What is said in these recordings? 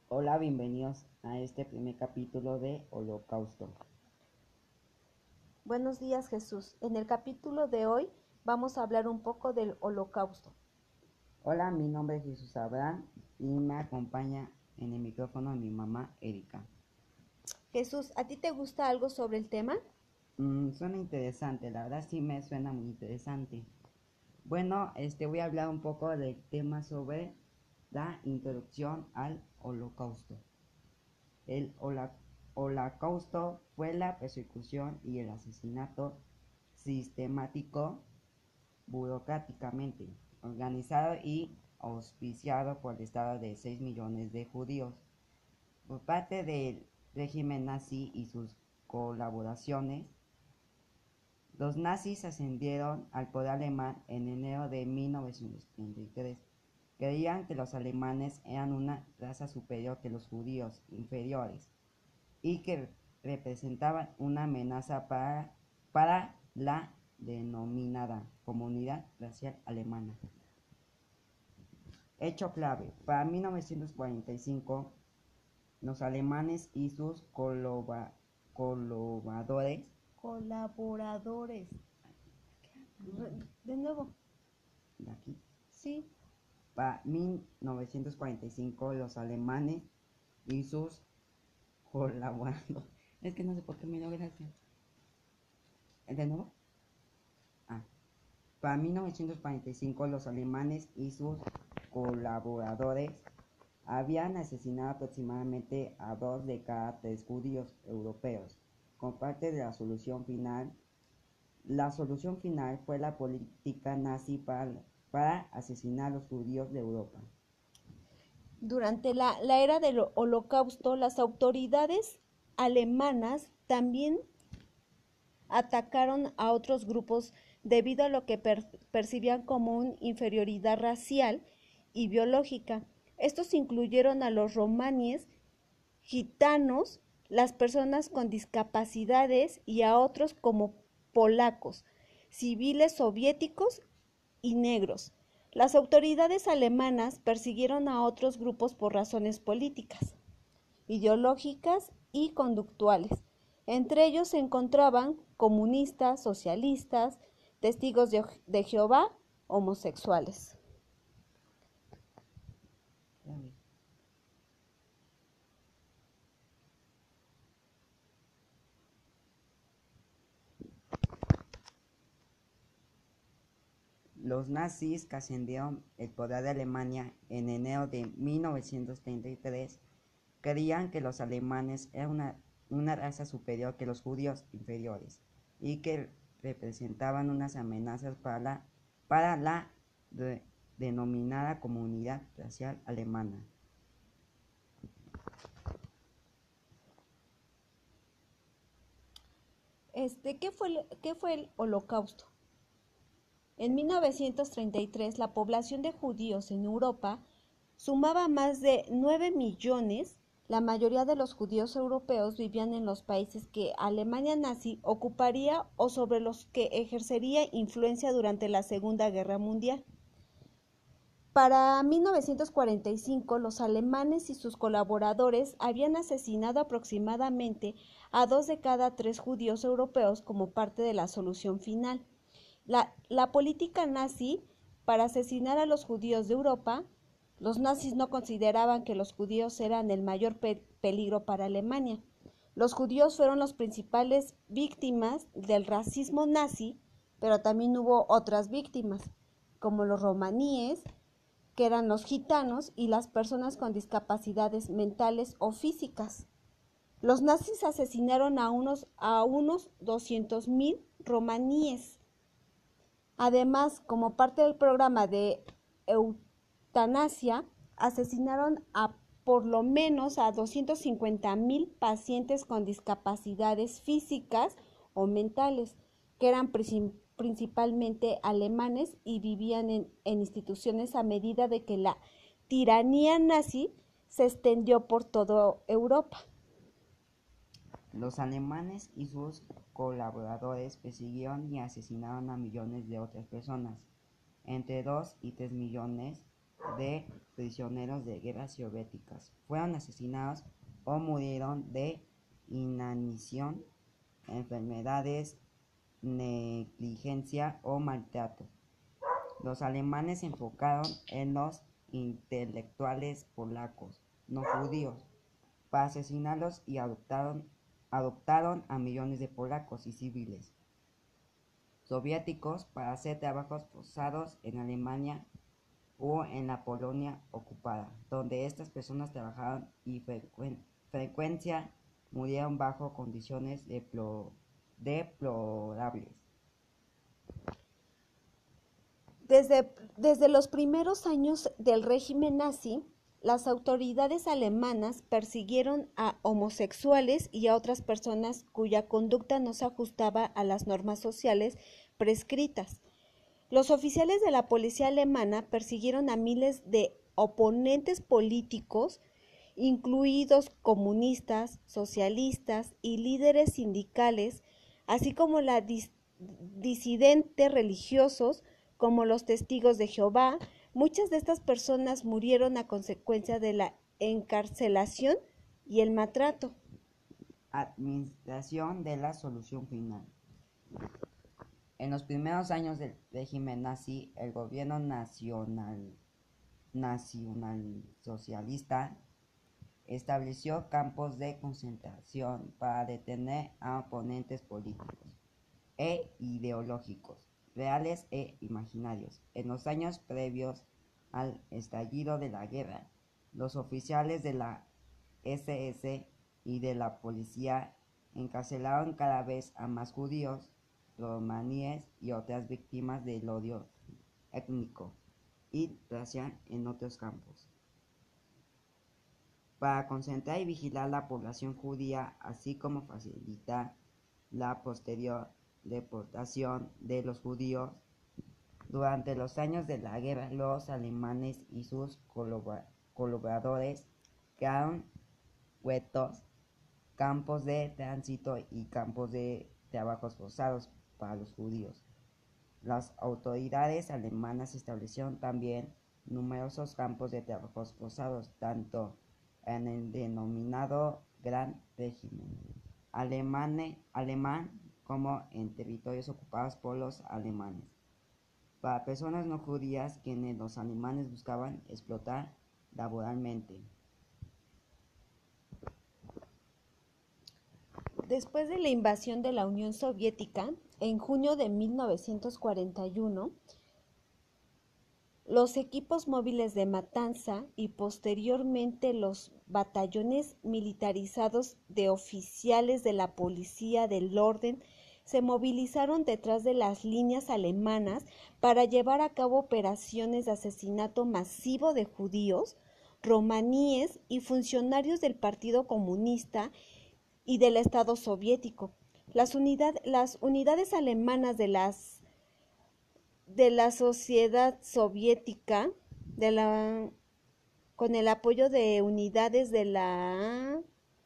Hola, bienvenidos a este primer capítulo de Holocausto. Buenos días, Jesús. En el capítulo de hoy vamos a hablar un poco del Holocausto. Hola, mi nombre es Jesús Abraham y me acompaña en el micrófono mi mamá Erika. Jesús, ¿a ti te gusta algo sobre el tema? Suena interesante, la verdad sí me suena muy interesante. Bueno, voy a hablar un poco del tema sobre la introducción al Holocausto. El Holocausto fue la persecución y el asesinato sistemático, burocráticamente organizado y auspiciado por el Estado de 6 millones de judíos por parte del régimen nazi y sus colaboraciones. Los nazis ascendieron al poder alemán en enero de 1933. Creían que los alemanes eran una raza superior que los judíos inferiores y que representaban una amenaza para la denominada comunidad racial alemana. Hecho clave: para 1945, los alemanes y sus colaboradores Colaboradores. De nuevo. de aquí, Sí. para 1945, los alemanes y sus colaboradores. Es que no sé por qué me dio gracia. ¿De nuevo? Ah. Para 1945, los alemanes y sus colaboradores habían asesinado aproximadamente a 2 de cada 3 judíos europeos. Como parte de la solución final fue la política nazi para asesinar a los judíos de Europa. Durante la era del Holocausto, las autoridades alemanas también atacaron a otros grupos debido a lo que percibían como una inferioridad racial y biológica. Estos incluyeron a los romaníes, gitanos, las personas con discapacidades y a otros como polacos, civiles soviéticos y negros. Las autoridades alemanas persiguieron a otros grupos por razones políticas, ideológicas y conductuales. Entre ellos se encontraban comunistas, socialistas, testigos de Jehová, homosexuales. Los nazis que ascendieron el poder de Alemania en enero de 1933 creían que los alemanes eran una raza superior que los judíos inferiores y que representaban unas amenazas para la denominada comunidad racial alemana. ¿Qué fue el Holocausto? En 1933, la población de judíos en Europa sumaba más de 9 millones. La mayoría de los judíos europeos vivían en los países que Alemania nazi ocuparía o sobre los que ejercería influencia durante la Segunda Guerra Mundial. Para 1945, los alemanes y sus colaboradores habían asesinado aproximadamente a 2 de cada 3 judíos europeos como parte de la solución final. La política nazi para asesinar a los judíos de Europa, los nazis no consideraban que los judíos eran el mayor peligro para Alemania. Los judíos fueron las principales víctimas del racismo nazi, pero también hubo otras víctimas, como los romaníes, que eran los gitanos y las personas con discapacidades mentales o físicas. Los nazis asesinaron a unos 200,000 romaníes. Además, como parte del programa de eutanasia, asesinaron a por lo menos a 250,000 pacientes con discapacidades físicas o mentales, que eran principalmente alemanes y vivían en instituciones a medida de que la tiranía nazi se extendió por toda Europa. Los alemanes y sus colaboradores persiguieron y asesinaron a millones de otras personas, entre 2 y 3 millones, de prisioneros de guerra soviéticas. Fueron asesinados o murieron de inanición, enfermedades, negligencia o maltrato. Los alemanes se enfocaron en los intelectuales polacos, no judíos, para asesinarlos y adoptaron a millones de polacos y civiles soviéticos para hacer trabajos forzados en Alemania o en la Polonia ocupada, donde estas personas trabajaron y frecuencia murieron bajo condiciones deplorables. Desde los primeros años del régimen nazi, las autoridades alemanas persiguieron a homosexuales y a otras personas cuya conducta no se ajustaba a las normas sociales prescritas. Los oficiales de la policía alemana persiguieron a miles de oponentes políticos, incluidos comunistas, socialistas y líderes sindicales, así como disidentes religiosos, como los testigos de Jehová. Muchas de estas personas murieron a consecuencia de la encarcelación y el maltrato. Administración de la solución final. En los primeros años del régimen nazi, el gobierno nacionalsocialista estableció campos de concentración para detener a oponentes políticos e ideológicos, reales e imaginarios. En los años previos al estallido de la guerra, los oficiales de la SS y de la policía encarcelaron cada vez a más judíos, romaníes y otras víctimas del odio étnico y racial en otros campos. Para concentrar y vigilar la población judía, así como facilitar la posterior deportación de los judíos. Durante los años de la guerra, los alemanes y sus colaboradores crearon guetos, campos de tránsito y campos de trabajos forzados para los judíos. Las autoridades alemanas establecieron también numerosos campos de trabajos forzados, tanto en el denominado Gran Régimen alemán como en territorios ocupados por los alemanes, para personas no judías quienes los alemanes buscaban explotar laboralmente. Después de la invasión de la Unión Soviética, en junio de 1941, los equipos móviles de Matanza y posteriormente los batallones militarizados de oficiales de la Policía del Orden se movilizaron detrás de las líneas alemanas para llevar a cabo operaciones de asesinato masivo de judíos, romaníes y funcionarios del Partido Comunista y del Estado soviético. Las unidades alemanas de la sociedad soviética, con el apoyo de unidades de la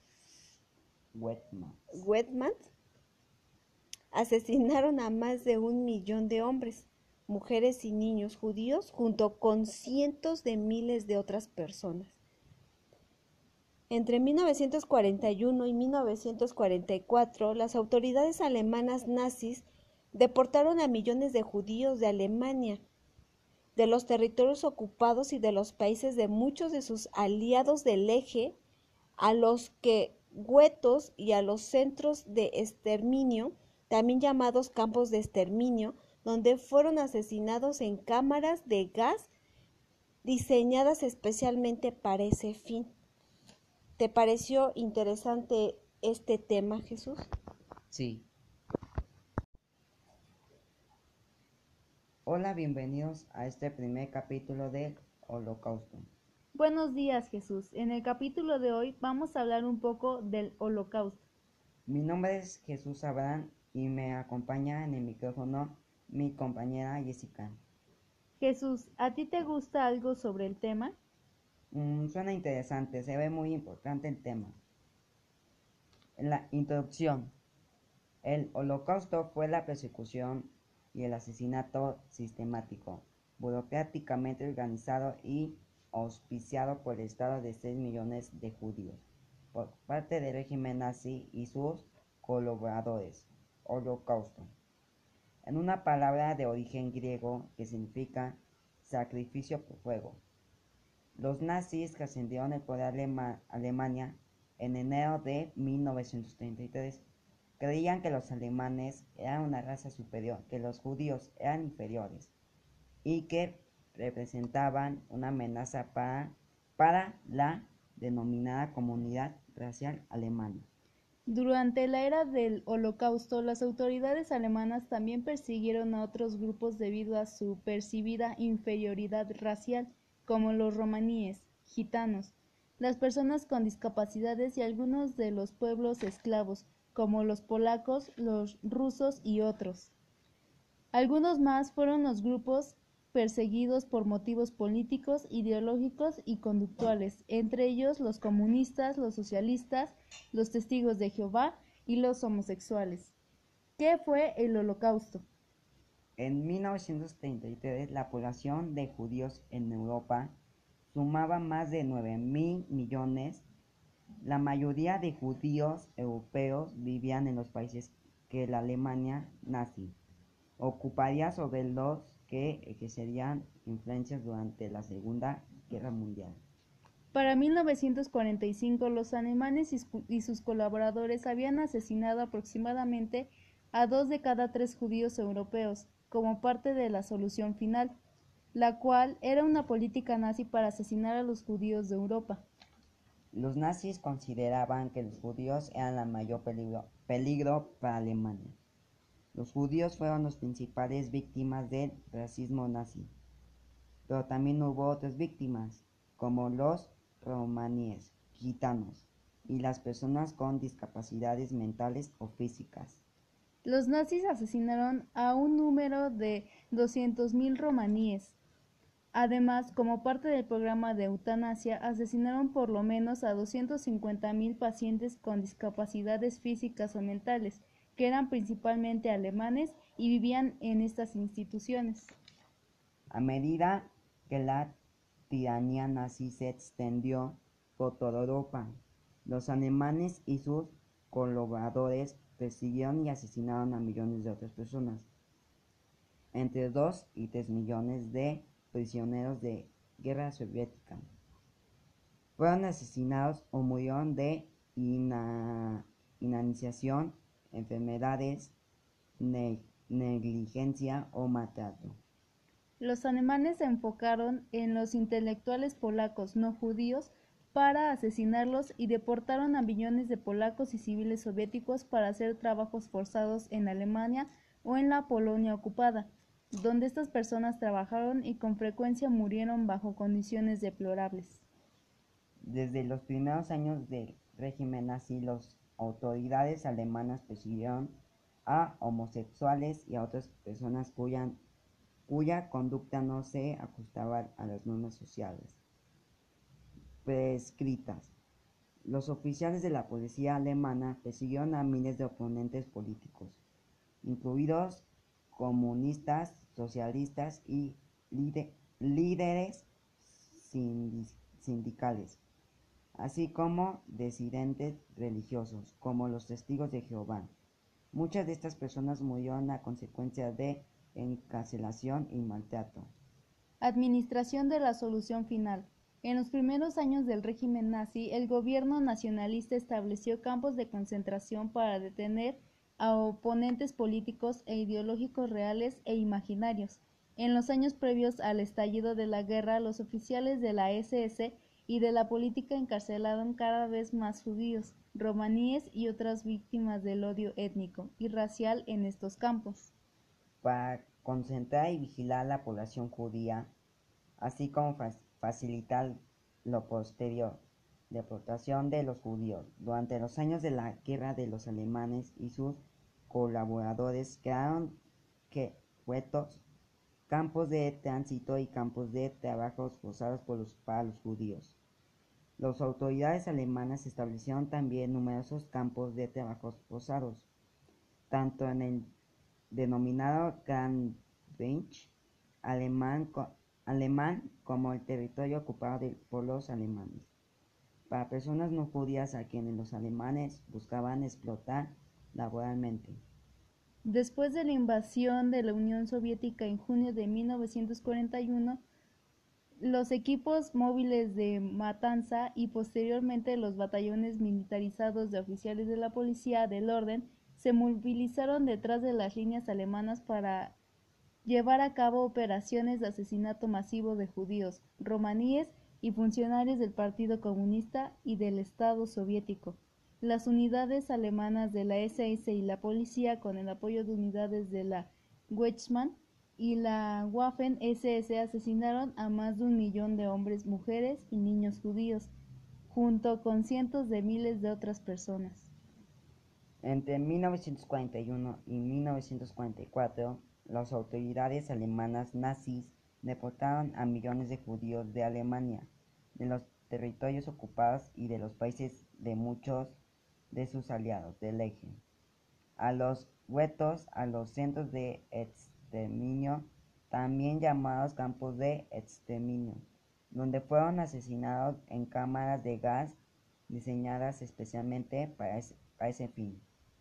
Wehrmacht, asesinaron a más de 1 millón de hombres, mujeres y niños judíos, junto con cientos de miles de otras personas. Entre 1941 y 1944, las autoridades alemanas nazis deportaron a millones de judíos de Alemania, de los territorios ocupados y de los países de muchos de sus aliados del eje, a los guetos y a los centros de exterminio, también llamados campos de exterminio, donde fueron asesinados en cámaras de gas diseñadas especialmente para ese fin. ¿Te pareció interesante este tema, Jesús? Sí. Hola, bienvenidos a este primer capítulo del Holocausto. Buenos días, Jesús. En el capítulo de hoy vamos a hablar un poco del Holocausto. Mi nombre es Jesús Abraham y me acompaña en el micrófono mi compañera Jessica. Jesús, ¿a ti te gusta algo sobre el tema? Suena interesante, se ve muy importante el tema. En la introducción, el Holocausto fue la persecución y el asesinato sistemático burocráticamente organizado y auspiciado por el Estado de 6 millones de judíos, por parte del régimen nazi y sus colaboradores. Holocausto. En una palabra de origen griego que significa sacrificio por fuego. Los nazis que ascendieron al poder Alemania en enero de 1933 creían que los alemanes eran una raza superior, que los judíos eran inferiores y que representaban una amenaza para la denominada comunidad racial alemana. Durante la era del Holocausto, las autoridades alemanas también persiguieron a otros grupos debido a su percibida inferioridad racial, como los romaníes, gitanos, las personas con discapacidades y algunos de los pueblos esclavos, como los polacos, los rusos y otros. Algunos más fueron los grupos perseguidos por motivos políticos, ideológicos y conductuales, entre ellos los comunistas, los socialistas, los testigos de Jehová y los homosexuales. ¿Qué fue el Holocausto? En 1933, la población de judíos en Europa sumaba más de 9.000 millones. La mayoría de judíos europeos vivían en los países que la Alemania nazi ocuparía sobre los que ejercerían influencias durante la Segunda Guerra Mundial. Para 1945, los alemanes y sus colaboradores habían asesinado aproximadamente a 2 de cada 3 judíos europeos, como parte de la solución final, la cual era una política nazi para asesinar a los judíos de Europa. Los nazis consideraban que los judíos eran el mayor peligro para Alemania. Los judíos fueron las principales víctimas del racismo nazi, pero también hubo otras víctimas, como los romaníes, gitanos y las personas con discapacidades mentales o físicas. Los nazis asesinaron a un número de 200.000 romaníes. Además, como parte del programa de eutanasia, asesinaron por lo menos a 250.000 pacientes con discapacidades físicas o mentales, que eran principalmente alemanes y vivían en estas instituciones. A medida que la tiranía nazi se extendió por toda Europa, los alemanes y sus colaboradores persiguieron y asesinaron a millones de otras personas. Entre 2 y 3 millones de prisioneros de guerra soviética fueron asesinados o murieron de inanición, enfermedades, negligencia o maltrato. Los alemanes se enfocaron en los intelectuales polacos no judíos para asesinarlos y deportaron a millones de polacos y civiles soviéticos para hacer trabajos forzados en Alemania o en la Polonia ocupada, donde estas personas trabajaron y con frecuencia murieron bajo condiciones deplorables. Desde los primeros años del régimen nazi, las autoridades alemanas persiguieron a homosexuales y a otras personas cuya conducta no se ajustaba a las normas sociales prescritas. Los oficiales de la policía alemana persiguieron a miles de oponentes políticos, incluidos comunistas, socialistas y líderes sindicales, así como disidentes religiosos, como los testigos de Jehová. Muchas de estas personas murieron a consecuencia de encarcelación y maltrato. Administración de la solución final. En los primeros años del régimen nazi, el gobierno nacionalista estableció campos de concentración para detener a oponentes políticos e ideológicos reales e imaginarios. En los años previos al estallido de la guerra, los oficiales de la SS y de la política encarcelaron cada vez más judíos, romaníes y otras víctimas del odio étnico y racial en estos campos. Para concentrar y vigilar la población judía, así como facilitar la posterior deportación de los judíos. Durante los años de la guerra de los alemanes y sus colaboradores crearon guetos, campos de tránsito y campos de trabajos forzados para los judíos. Las autoridades alemanas establecieron también numerosos campos de trabajos forzados, tanto en el denominado Grand Reich, alemán como el territorio ocupado por los alemanes, para personas no judías a quienes los alemanes buscaban explotar laboralmente. Después de la invasión de la Unión Soviética en junio de 1941, los equipos móviles de Matanza y posteriormente los batallones militarizados de oficiales de la policía del orden se movilizaron detrás de las líneas alemanas para llevar a cabo operaciones de asesinato masivo de judíos, romaníes y funcionarios del Partido Comunista y del Estado soviético. Las unidades alemanas de la SS y la policía, con el apoyo de unidades de la Wehrmacht y la Waffen-SS, asesinaron a más de 1 millón de hombres, mujeres y niños judíos, junto con cientos de miles de otras personas. Entre 1941 y 1944, las autoridades alemanas nazis deportaron a millones de judíos de Alemania, de los territorios ocupados y de los países de muchos de sus aliados del eje, a los guetos, a los centros de exterminio, también llamados campos de exterminio, donde fueron asesinados en cámaras de gas diseñadas especialmente para ese fin.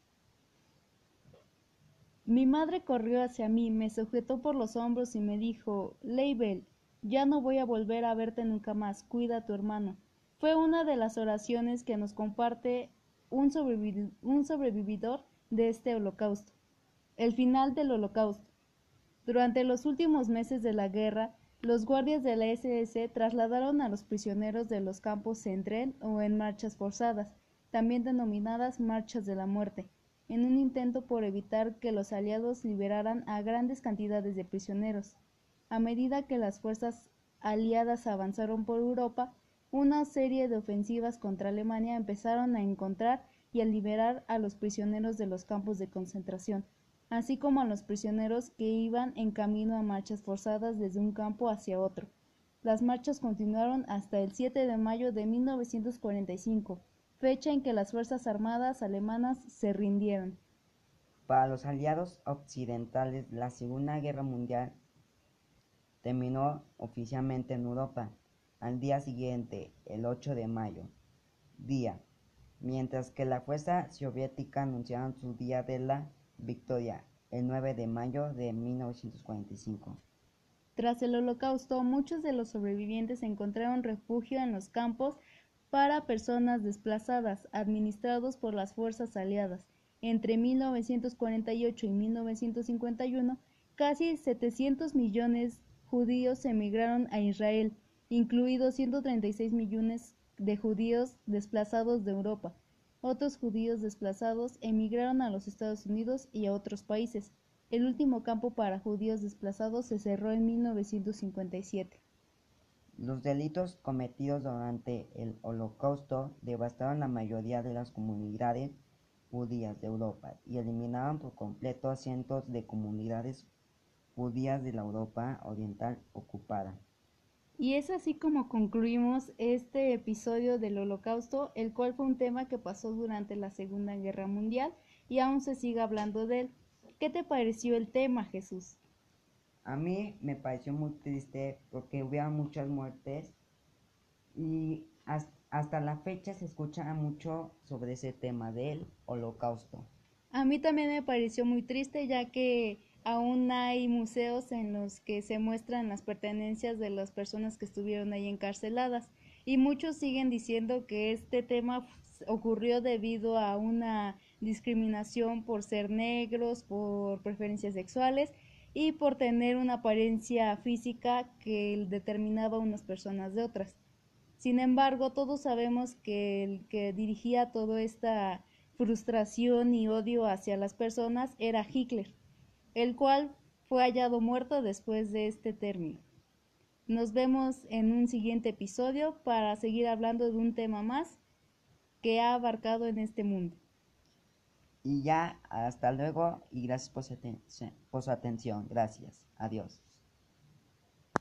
Mi madre corrió hacia mí, me sujetó por los hombros y me dijo: Leibel, ya no voy a volver a verte nunca más, cuida a tu hermano. Fue una de las oraciones que nos comparte un sobrevividor de este holocausto. El final del holocausto. Durante los últimos meses de la guerra, los guardias de la SS trasladaron a los prisioneros de los campos en tren o en marchas forzadas, también denominadas marchas de la muerte, en un intento por evitar que los aliados liberaran a grandes cantidades de prisioneros. A medida que las fuerzas aliadas avanzaron por Europa, una serie de ofensivas contra Alemania empezaron a encontrar y a liberar a los prisioneros de los campos de concentración, así como a los prisioneros que iban en camino a marchas forzadas desde un campo hacia otro. Las marchas continuaron hasta el 7 de mayo de 1945, fecha en que las Fuerzas Armadas alemanas se rindieron. Para los aliados occidentales, la Segunda Guerra Mundial terminó oficialmente en Europa al día siguiente, el 8 de mayo, mientras que la fuerza soviética anunciaron su día de la victoria, el 9 de mayo de 1945. Tras el Holocausto, muchos de los sobrevivientes encontraron refugio en los campos para personas desplazadas, administrados por las fuerzas aliadas. Entre 1948 y 1951, casi 700 millones judíos emigraron a Israel, incluidos 136 millones de judíos desplazados de Europa. Otros judíos desplazados emigraron a los Estados Unidos y a otros países. El último campo para judíos desplazados se cerró en 1957. Los delitos cometidos durante el Holocausto devastaron la mayoría de las comunidades judías de Europa y eliminaron por completo a cientos de comunidades judías de la Europa oriental ocupada. Y es así como concluimos este episodio del Holocausto, el cual fue un tema que pasó durante la Segunda Guerra Mundial y aún se sigue hablando de él. ¿Qué te pareció el tema, Jesús? A mí me pareció muy triste porque hubo muchas muertes y hasta la fecha se escucha mucho sobre ese tema del Holocausto. A mí también me pareció muy triste, ya que aún hay museos en los que se muestran las pertenencias de las personas que estuvieron ahí encarceladas, y muchos siguen diciendo que este tema ocurrió debido a una discriminación por ser negros, por preferencias sexuales y por tener una apariencia física que determinaba a unas personas de otras. Sin embargo, todos sabemos que el que dirigía toda esta frustración y odio hacia las personas era Hitler, el cual fue hallado muerto después de este término. Nos vemos en un siguiente episodio para seguir hablando de un tema más que ha abarcado en este mundo. Y ya, hasta luego y gracias por su atención. Gracias. Adiós.